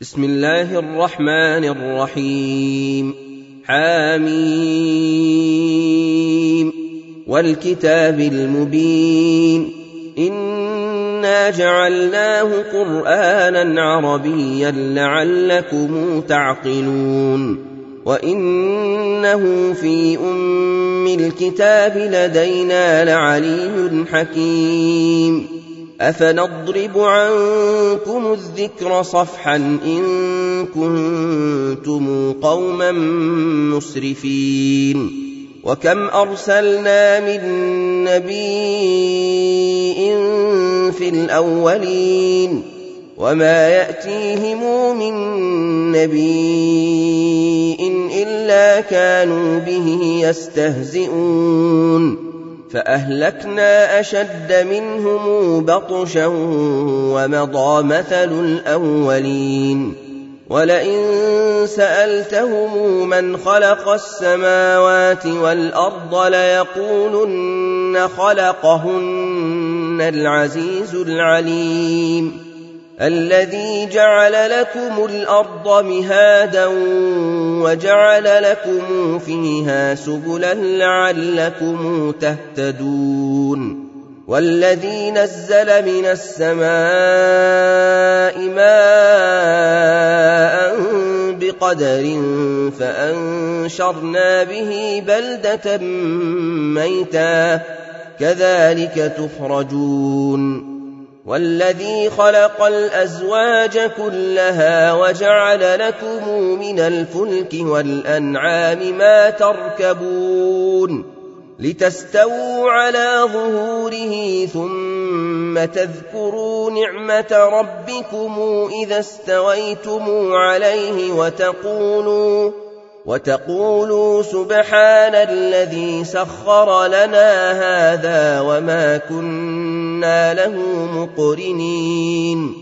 بسم الله الرحمن الرحيم. حميم والكتاب المبين إنا جعلناه قرآنا عربيا لعلكم تعقلون وإنه في أم الكتاب لدينا لعلي حكيم أفنضرب عنكم الذكر صفحا إن كنتم قوما مسرفين وكم أرسلنا من نبي في الأولين وما يأتيهم من نبي إلا كانوا به يستهزئون فأهلكنا أشد منهم بطشا ومضى مثل الأولين ولئن سألتهم من خلق السماوات والأرض ليقولن خلقهن العزيز العليم الذي جعل لكم الأرض مهادا وجعل لكم فيها سبلا لعلكم تهتدون والذي نزل من السماء ماء بقدر فأنشرنا به بلدة ميتا كذلك تخرجون والذي خلق الأزواج كلها وجعل لكم من الفلك والأنعام ما تركبون لتستووا على ظهوره ثم تذكروا نعمة ربكم إذا استويتم عليه وتقولوا سبحان الذي سخر لنا هذا وما كنا له مقرنين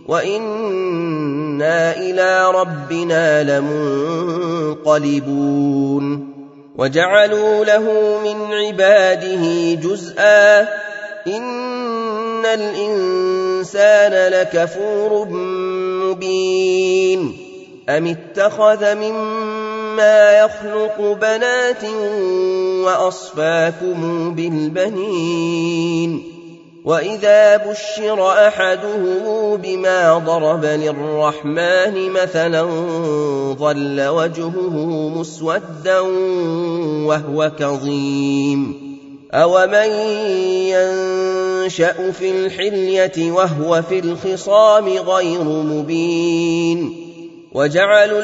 وإنا إلى ربنا لمنقلبون وجعلوا له من عباده جزءا إن الإنسان لكفور مبين أم اتخذ مما يخلق بنات وأصفاكم بالبنين وإذا بشر أحدهم بما ضرب للرحمن مثلا ظل وجهه مسودا وهو كظيم أومن ينشأ في الحلية وهو في الخصام غير مبين وجعلوا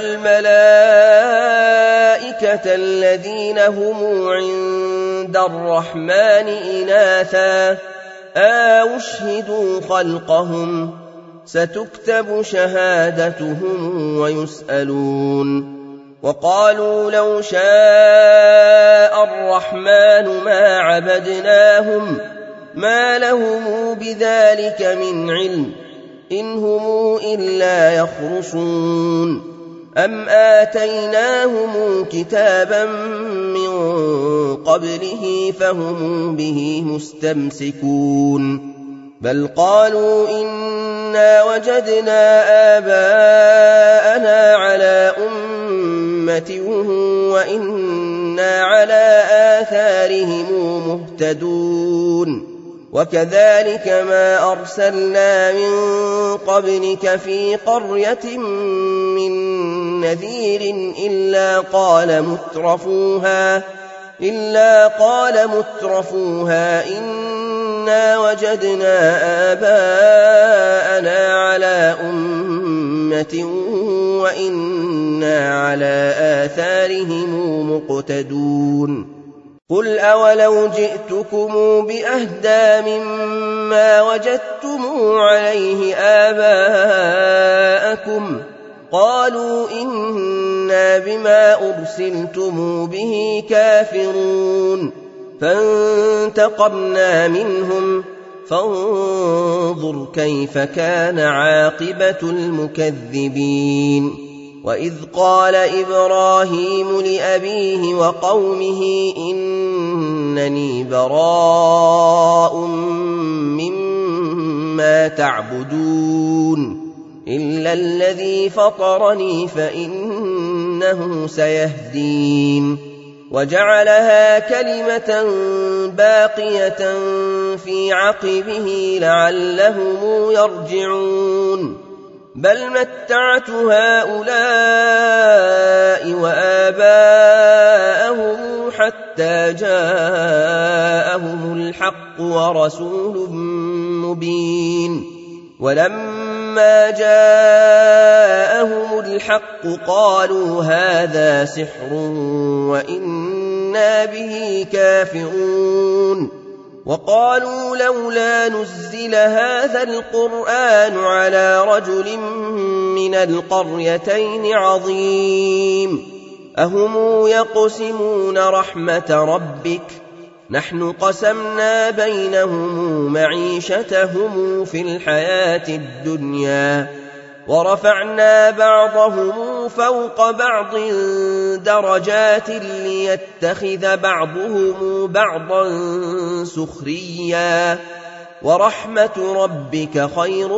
الملائكة الذين هم عند الرحمن إناثا أشهدوا خلقهم ستكتب شهادتهم ويسألون وقالوا لو شاء الرحمن ما عبدناهم ما لهم بذلك من علم إن هم إلا يخرصون أم آتيناهم كتابا من قبله فهم به مستمسكون بل قالوا إنا وجدنا آباءنا على أمة وإنا على آثارهم مهتدون وكذلك ما أرسلنا من قبلك في قرية من نذير إلا قال مترفوها إنا وجدنا آباءنا على أمة وإنا على آثارهم مقتدون قل أولو جئتكم بأهدى مما وجدتم عليه آباءكم قالوا إنا بما أرسلتم به كافرون فانتقمنا منهم فانظر كيف كان عاقبة المكذبين وإذ قال إبراهيم لأبيه وقومه إنني براء مما تعبدون إلا الذي فطرني فإنه سيهدين وجعلها كلمة باقية في عقبه لعلهم يرجعون بل متعت هؤلاء وآباءهم حتى جاءهم الحق ورسول مبين ولما جاءهم الحق قالوا هذا سحر وإنا به كافرون وقالوا لولا نزل هذا القرآن على رجل من القريتين عظيم أهم يقسمون رحمة ربك نحن قسمنا بينهم معيشتهم في الحياة الدنيا ورفعنا بعضهم فوق بعض درجات ليتخذ بعضهم بعضا سخريا ورحمة ربك خير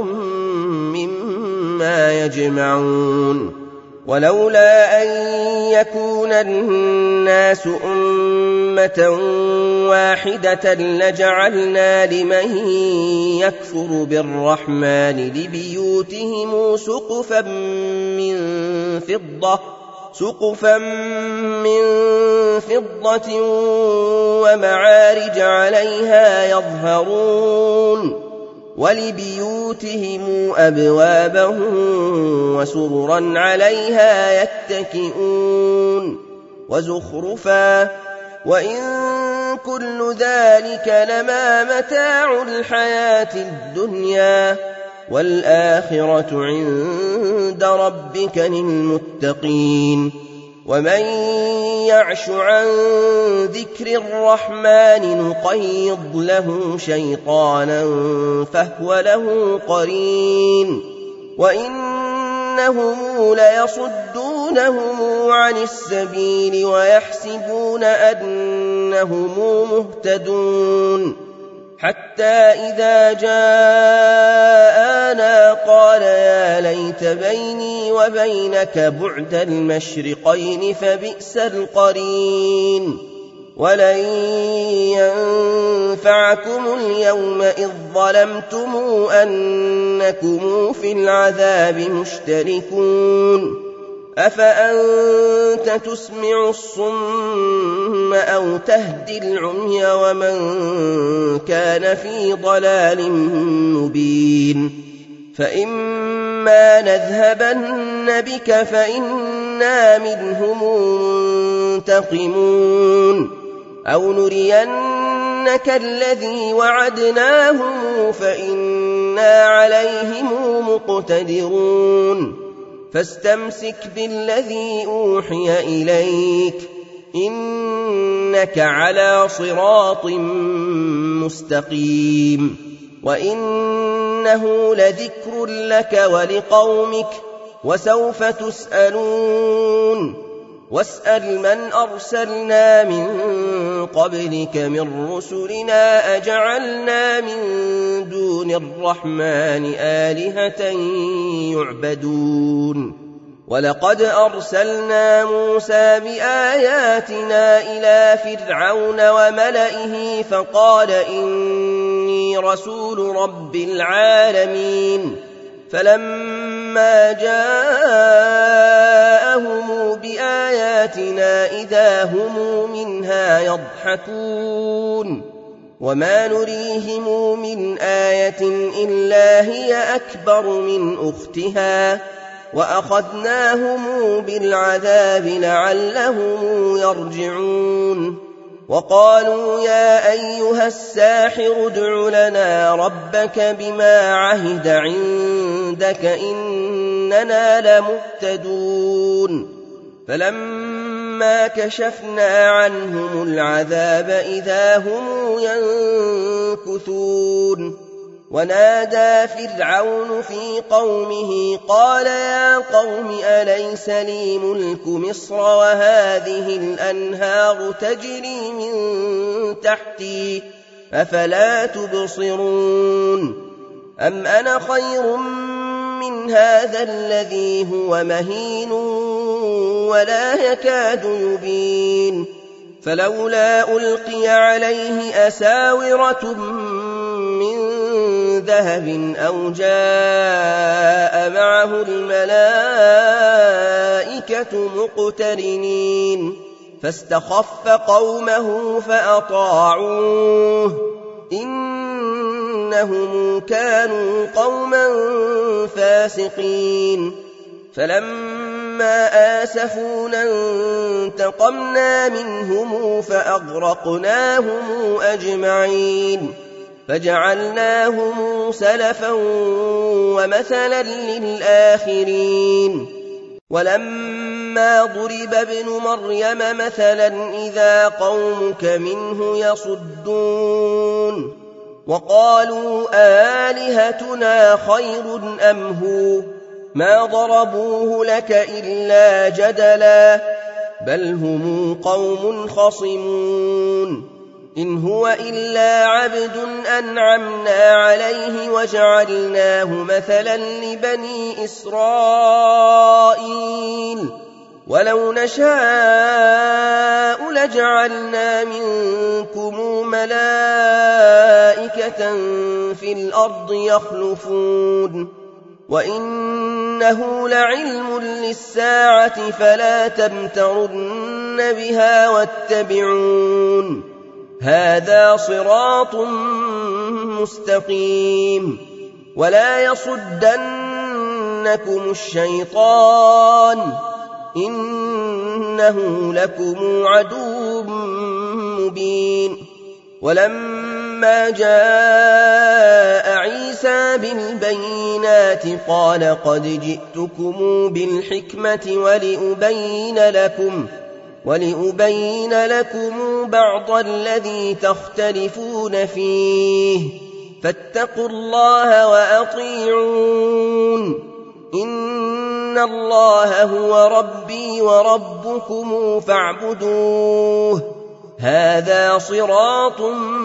مما يجمعون ولولا أن يكون الناس أمة واحدة لجعلنا لمن يكفر بالرحمن لبيوتهم سقفا من فضة ومعارج عليها يظهرون ولبيوتهم أبوابا وسررا عليها يتكئون وزخرفا وإن كل ذلك لما متاع الحياة الدنيا والآخرة عند ربك للمتقين ومن يعش عن ذكر الرحمن نقيض له شيطانا فهو له قرين وإنهم ليصدونهم عن السبيل ويحسبون أنهم مهتدون حتى إذا جاءنا قال يا ليت بيني وبينك بعد المشرقين فبئس القرين ولن ينفعكم اليوم إذ ظلمتم أنكم في العذاب مشتركون أفأنت تسمع الصم أو تهدي العمي ومن كان في ضلال مبين فإما نذهبن بك فإنا منهم منتقمون أو نرينك الذي وعدناهم فإنا عليهم مقتدرون فاستمسك بالذي أوحي إليك إنك على صراط مستقيم وإنه لذكر لك ولقومك وسوف تسألون واسأل من أرسلنا من قبلك من رسلنا أجعلنا من دون الرحمن آلهة يعبدون ولقد أرسلنا موسى بآياتنا إلى فرعون وملئه فقال إني رسول رب العالمين فلما جاءهم بآياتنا إذا هم منها يضحكون وما نريهم من آية إلا هي أكبر من أختها وأخذناهم بالعذاب لعلهم يرجعون وقالوا يا أيها الساحر ادع لنا ربك بما عهد عندك إننا لمهتدون فلما كشفنا عنهم العذاب إذا هم ينكثون ونادى فرعون في قومه قال يا قوم أليس لي ملك مصر وهذه الأنهار تجري من تحتي أفلا تبصرون أم أنا خير من هذا الذي هو مهين ولا يكاد يبين فلولا ألقي عليه أساورة من ذهب أو جاء معه الملائكة مقترنين فاستخف قومه فأطاعوه إنهم كانوا قوما فاسقين فلما آسفونا انتقمنا منهم فأغرقناهم أجمعين فجعلناهم سلفا ومثلا للآخرين ولما ضرب ابن مريم مثلا إذا قومك منه يصدون وقالوا آلهتنا خير أم هو ما ضربوه لك إلا جدلا بل هم قوم خصمون إن هو إلا عبد أنعمنا عليه وجعلناه مثلا لبني إسرائيل ولو نشاء لجعلنا منكم ملائكة في الأرض يخلفون وإنه لعلم للساعة فلا تمترن بها واتبعون هذا صراط مستقيم ولا يصدنكم الشيطان إنه لكم عدو مبين ولما جاء عيسى بالبينات قال قد جئتكم بالحكمة ولأبين لكم بعض الذي تختلفون فيه فاتقوا الله وأطيعون إن الله هو ربي وربكم فاعبدوه هذا صراط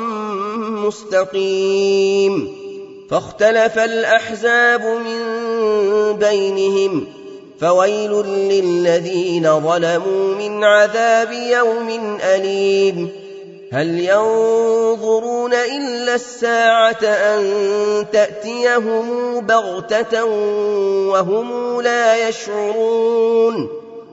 مستقيم فاختلف الأحزاب من بينهم فويل للذين ظلموا من عذاب يوم أليم هل ينظرون إلا الساعة أن تأتيهم بغتة وهم لا يشعرون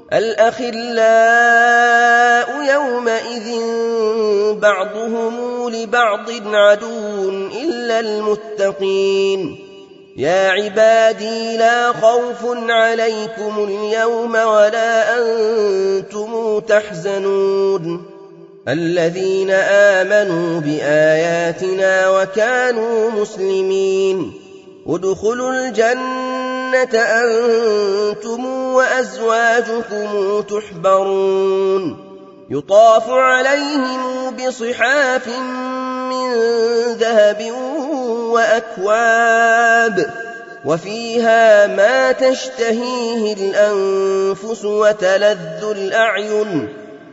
الأخلاء يومئذ بعضهم لبعض عدو إلا المتقين يا عبادي لا خوف عليكم اليوم ولا أنتم تحزنون الذين آمنوا بآياتنا وكانوا مسلمين ادخلوا الجنة أنتم وأزواجكم تحبرون يطاف عليهم بصحاف من ذهب وأكواب وفيها ما تشتهيه الأنفس وتلذ الأعين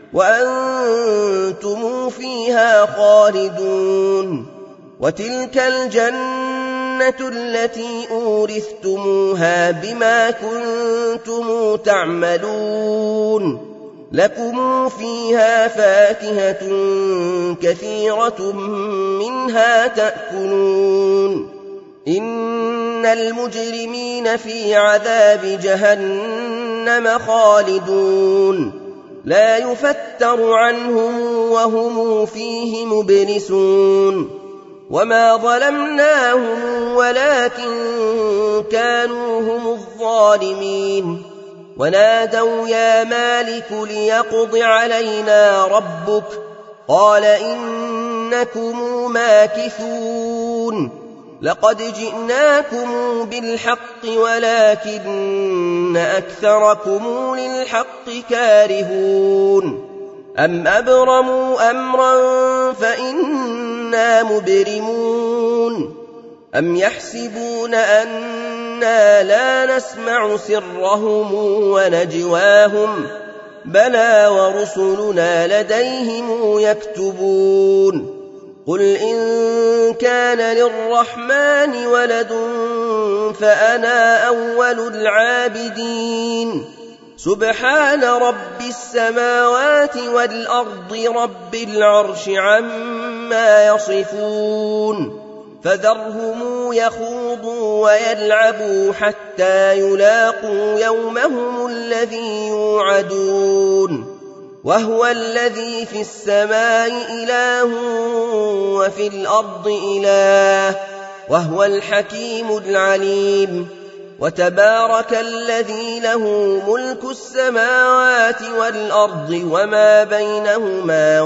وأنتم فيها خالدون وتلك الجنة التي أورثتموها بما كنتم تعملون لكم فيها فاكهة كثيرة منها تأكلون إن المجرمين في عذاب جهنم خالدون لا يفتر عنهم وهم فيه مبلسون وما ظلمناهم ولكن كانوا هم الظالمين ونادوا يا مالك ليقض علينا ربك قال إنكم ماكثون لقد جئناكم بالحق ولكن أكثركم للحق كارهون أم أبرموا أمرا فإنا مبرمون أم يحسبون أنا لا نسمع سرهم ونجواهم بلى ورسلنا لديهم يكتبون قل إن كان للرحمن ولد فأنا أول العابدين سبحان رب السماوات والأرض رب العرش عما يصفون فذرهم يخوضوا ويلعبوا حتى يلاقوا يومهم الذي يوعدون وهو الذي في السماء إله وفي الأرض إله وهو الحكيم العليم وتبارك الذي له ملك السماوات والأرض وما بينهما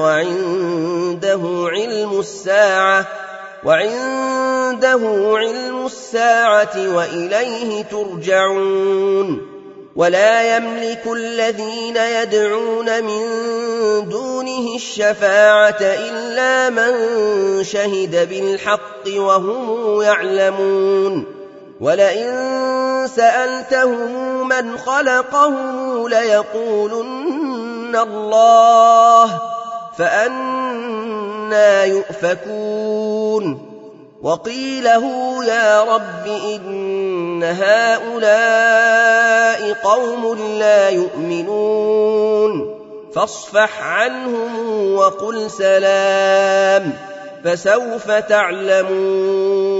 وعنده علم الساعة وإليه ترجعون ولا يملك الذين يدعون من دونه الشفاعة إلا من شهد بالحق وهم يعلمون ولئن سألتهم من خلقهم ليقولن الله فأنى يؤفكون وقيله يا رب إن هؤلاء قوم لا يؤمنون فاصفح عنهم وقل سلام فسوف تعلمون